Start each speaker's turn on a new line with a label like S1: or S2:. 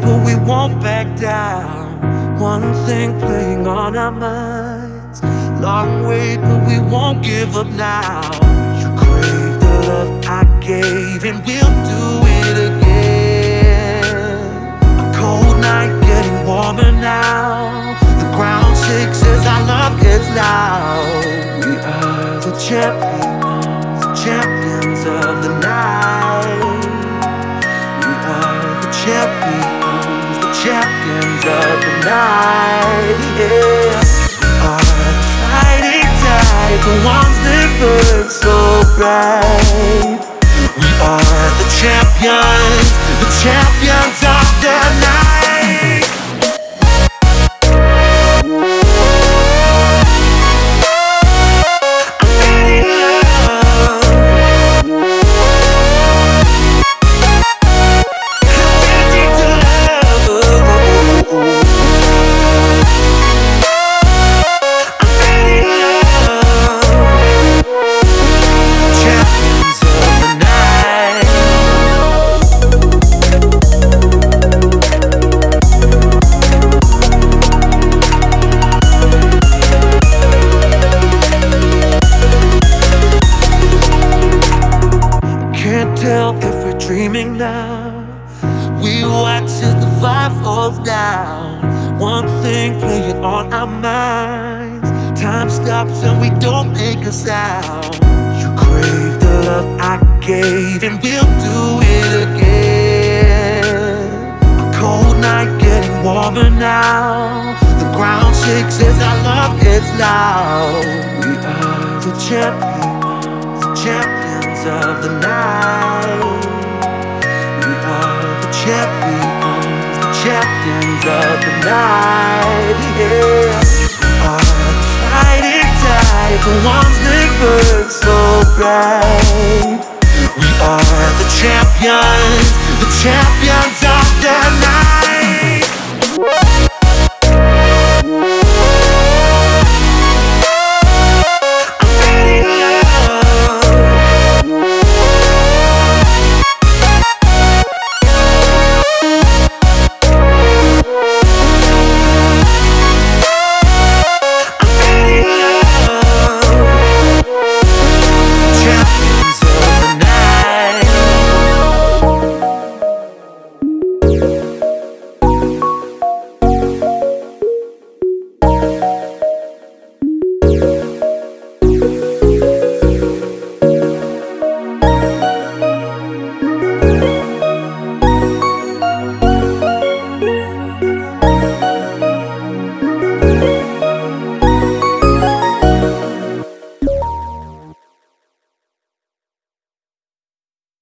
S1: but we won't back down. One thing playing on our minds. Long wait, but we won't give up now. You crave the love I gave, and we'll do it again. A cold night getting warmer now. The ground shakes as our love gets loud. We are the champions of the night. We are the champions of the night. Yeah. We are the fighting tide, the ones that burn so bright. We are the champions of the night. Tell if we're dreaming now. We watch as the fire falls down. One thing playing on our minds. Time stops and we don't make a sound. You crave the love I gave, and we'll do it again. A cold night getting warmer now. The ground shakes as our love gets loud. We are the champions of the night. We are the champions of the night. Yeah. We are the fighting tide, the ones that burn so bright. We are the champions of the night.